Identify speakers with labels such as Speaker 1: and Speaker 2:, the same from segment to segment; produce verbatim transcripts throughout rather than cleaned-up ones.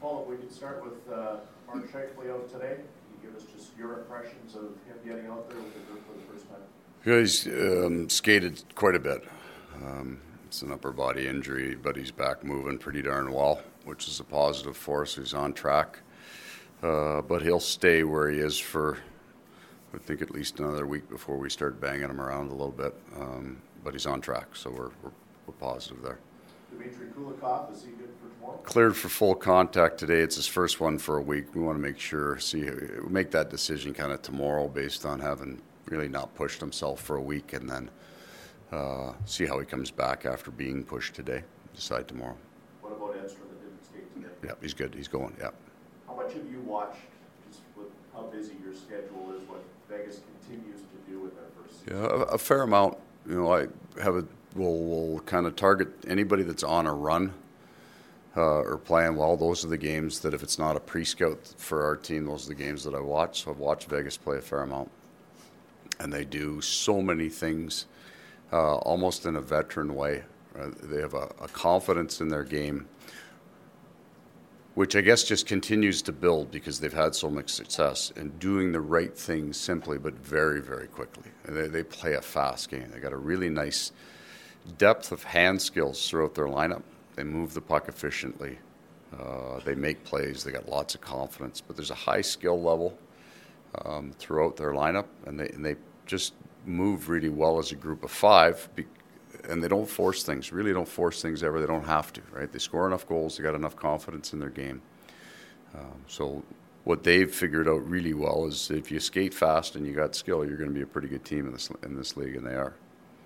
Speaker 1: Paul, if we could start with uh, Mark Scheifele out today. Can you give us just your impressions of him getting out there with the group for the first time?
Speaker 2: Yeah, he's um, skated quite a bit. Um, it's an upper body injury, but he's back moving pretty darn well, which is a positive for us. He's on track. Uh, but he'll stay where he is for, I think, at least another week before we start banging him around a little bit. Um, but he's on track, so we're, we're, we're positive there.
Speaker 1: Dmitry Kulikov, is he good for tomorrow?
Speaker 2: Cleared for full contact today. It's his first one for a week. We want to make sure, see, make that decision kind of tomorrow based on having really not pushed himself for a week, and then uh, see how he comes back after being pushed today. Decide tomorrow.
Speaker 1: What about Edstrom that didn't skate today?
Speaker 2: Yeah, he's good. He's going, yeah.
Speaker 1: How much have you watched, just with how busy your schedule is, what Vegas continues to do in their first season?
Speaker 2: Yeah, a, a fair amount. You know, I have a, we'll, we'll kind of target anybody that's on a run uh, or playing well. Those are the games that if it's not a pre-scout for our team, those are the games that I watch. So I've watched Vegas play a fair amount. And they do so many things uh, almost in a veteran way. Uh, they have a, a confidence in their game, which I guess just continues to build because they've had so much success in doing the right things simply but very, very quickly. And they, they play a fast game. They got a really nice depth of hand skills throughout their lineup. They move the puck efficiently. Uh, they make plays. They got lots of confidence. But there's a high skill level Um, throughout their lineup, and they and they just move really well as a group of five, be, and they don't force things. Really, don't force things ever. They don't have to, right? They score enough goals. They got enough confidence in their game. Um, so, what they've figured out really well is if you skate fast and you got skill, you're going to be a pretty good team in this in this league, and they are.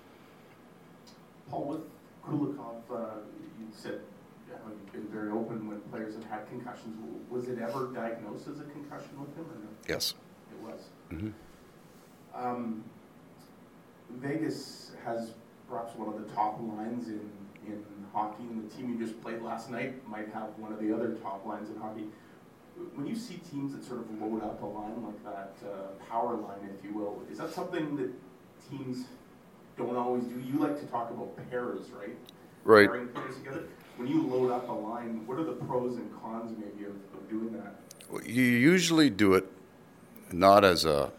Speaker 3: Paul, with Kulikov, uh, you said uh, you've been very open when players have had concussions. Was it ever diagnosed as a concussion with him, or no?
Speaker 2: Yes.
Speaker 3: It was.
Speaker 2: Mm-hmm.
Speaker 3: Um, Vegas has perhaps one of the top lines in, in hockey, and the team you just played last night might have one of the other top lines in hockey. When you see teams that sort of load up a line like that, uh, power line, if you will, is that something that teams don't always do? You like to talk about pairs, right?
Speaker 2: Right.
Speaker 3: Pairing players together. When you load up a line, what are the pros and cons maybe of, of doing that?
Speaker 2: You usually do it not as a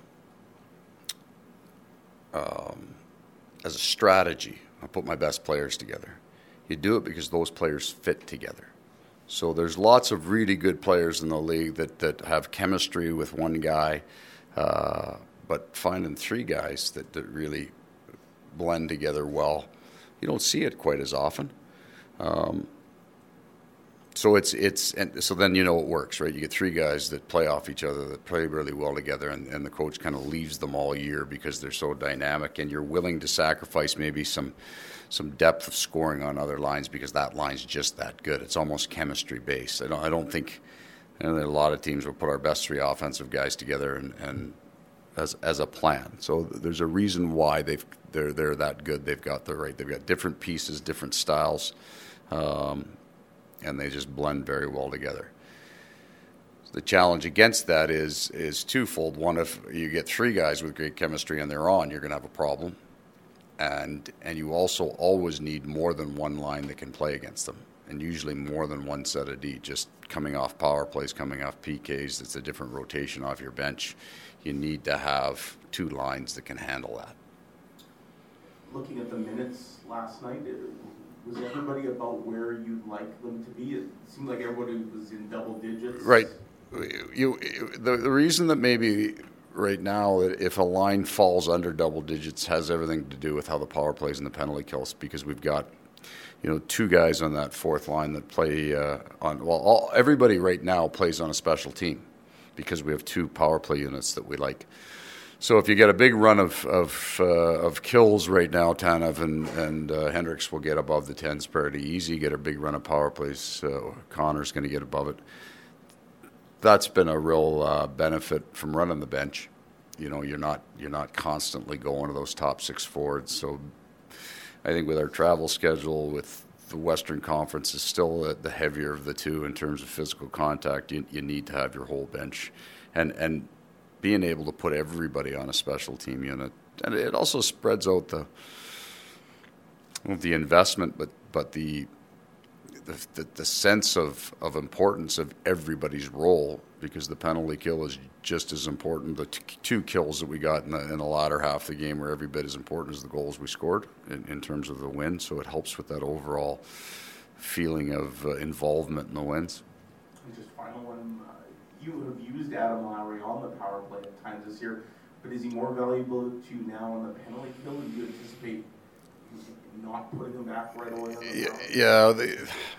Speaker 2: um, as a strategy. I put my best players together. You do it because those players fit together. So there's lots of really good players in the league that, that have chemistry with one guy, uh, but finding three guys that, that really blend together well, you don't see it quite as often. Um, So it's it's and so then you know it works, right? You get three guys that play off each other, that play really well together, and, and the coach kind of leaves them all year because they're so dynamic, and you're willing to sacrifice maybe some some depth of scoring on other lines because that line's just that good. It's almost chemistry based. I don't I don't think you know, there are a lot of teams will put our best three offensive guys together and, and as as a plan. So there's a reason why they've they're they're that good. They've got the right. They've got different pieces, different styles. Um, and they just blend very well together. The challenge against that is is twofold. One, if you get three guys with great chemistry and they're on, you're going to have a problem. And and you also always need more than one line that can play against them, and usually more than one set of D. Just coming off power plays, coming off P Ks, it's a different rotation off your bench. You need to have two lines that can handle that.
Speaker 3: Looking at the minutes last night, it, was everybody about where you'd like them to be? It seemed like everybody was in double digits.
Speaker 2: Right. You, the, the reason that maybe right now if a line falls under double digits has everything to do with how the power plays and the penalty kills, because we've got, you know, two guys on that fourth line that play uh, on, well, all, everybody right now plays on a special team because we have two power play units that we like. So if you get a big run of of, uh, of kills right now, Tanev and, and uh, Hendricks will get above the tens pretty easy. Get a big run of power plays, uh, Connor's going to get above it. That's been a real uh, benefit from running the bench. You know, you're not you're not constantly going to those top six forwards. So I think with our travel schedule, with the Western Conference is still the heavier of the two in terms of physical contact. You, you need to have your whole bench, and and. being able to put everybody on a special team unit. And it also spreads out the well, the investment, but but the the, the, the sense of, of importance of everybody's role, because the penalty kill is just as important. The t- two kills that we got in the, in the latter half of the game were every bit as important as the goals we scored in, in terms of the win. So it helps with that overall feeling of uh, involvement in the wins.
Speaker 3: And just final one, uh, you have used Adam Lowry on the power play at times this year, but is he more valuable to you now on the penalty kill? Do you anticipate not putting him back right away on the
Speaker 2: Yeah,
Speaker 3: power?
Speaker 2: yeah they,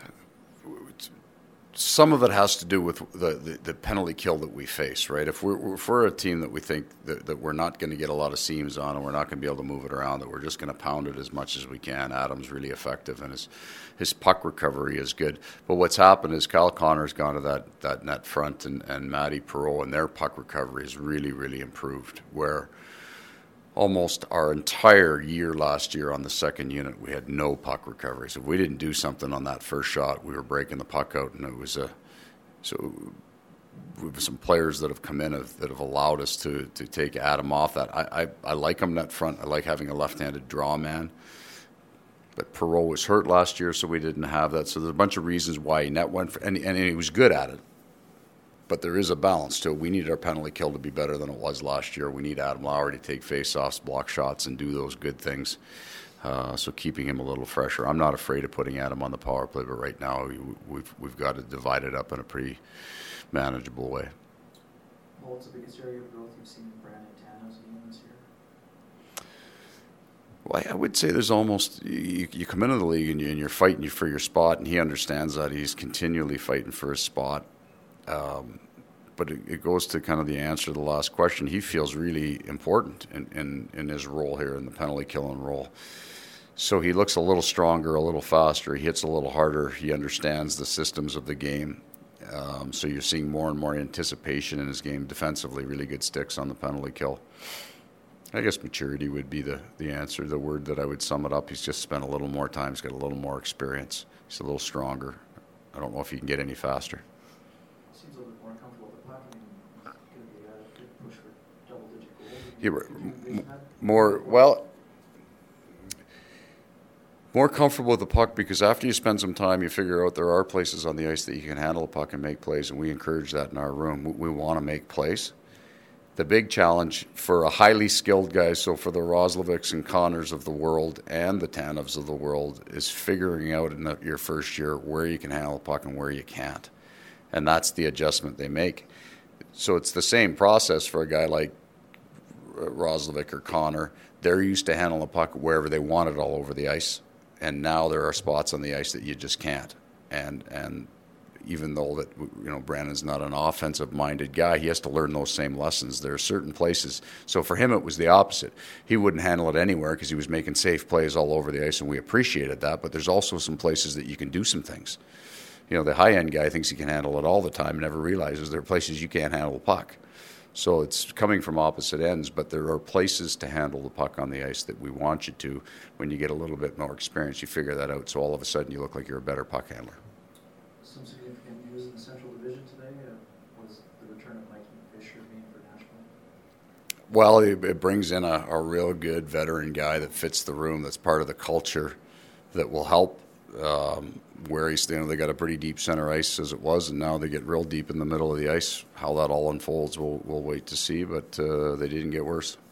Speaker 2: some of it has to do with the, the, the penalty kill that we face, right? If we're, if we're a team that we think that, that we're not going to get a lot of seams on and we're not going to be able to move it around, that we're just going to pound it as much as we can, Adam's really effective and his his puck recovery is good. But what's happened is Kyle Connor's gone to that, that net front, and, and Matty Perreault, and their puck recovery has really, really improved, where almost our entire year last year on the second unit, we had no puck recovery. So if we didn't do something on that first shot, we were breaking the puck out, and it was a so we have some players that have come in have, that have allowed us to to take Adam off that. I, I, I like him net front. I like having a left-handed draw man. But Perreault was hurt last year, so we didn't have that. So there's a bunch of reasons why he net went, for, and, and he was good at it. But there is a balance to it. We need our penalty kill to be better than it was last year. We need Adam Lowry to take face-offs, block shots, and do those good things. Uh, so keeping him a little fresher. I'm not afraid of putting Adam on the power play, but right now we've we've got to divide it up in a pretty manageable way.
Speaker 4: Well, what's the biggest area of growth you've seen in Brandon Tanev's game this year?
Speaker 2: Well, I would say there's almost, you, you come into the league and, you, and you're fighting for your spot, and he understands that. He's continually fighting for his spot. Um, but it, it goes to kind of the answer to the last question. He feels really important in, in, in his role here, in the penalty killing role. So he looks a little stronger, a little faster. He hits a little harder. He understands the systems of the game. Um, so you're seeing more and more anticipation in his game defensively, really good sticks on the penalty kill. I guess maturity would be the, the answer, the word that I would sum it up. He's just spent a little more time. He's got a little more experience. He's a little stronger. I don't know if he can get any faster.
Speaker 4: Seems a little bit more comfortable with the puck. I mean, he's going to be a good push for double-digit goals.
Speaker 2: Yeah,
Speaker 4: Do you envision that?
Speaker 2: more, well, more comfortable with the puck, because after you spend some time, you figure out there are places on the ice that you can handle a puck and make plays, and we encourage that in our room. We, we want to make plays. The big challenge for a highly skilled guy, so for the Roslovics and Connors of the world and the Tanevs of the world, is figuring out in the, your first year where you can handle a puck and where you can't. And that's the adjustment they make. So it's the same process for a guy like Roslovic or Connor. They're used to handling a puck wherever they want it, all over the ice. And now there are spots on the ice that you just can't. And and even though that, you know, Brandon's not an offensive-minded guy, he has to learn those same lessons. There are certain places. So for him, it was the opposite. He wouldn't handle it anywhere because he was making safe plays all over the ice, and we appreciated that. But there's also some places that you can do some things. You know, the high-end guy thinks he can handle it all the time and never realizes there are places you can't handle the puck. So it's coming from opposite ends, but there are places to handle the puck on the ice that we want you to. When you get a little bit more experience, you figure that out. So all of a sudden, you look like you're a better puck handler.
Speaker 4: Some significant news in the Central Division today uh, was the return of Mikey Fisher being for Nashville.
Speaker 2: Well, it, it brings in a, a real good veteran guy that fits the room, that's part of the culture, that will help um, where he's, you know, they got a pretty deep center ice as it was, and now they get real deep in the middle of the ice. How that all unfolds, we'll, we'll wait to see, but uh, they didn't get worse.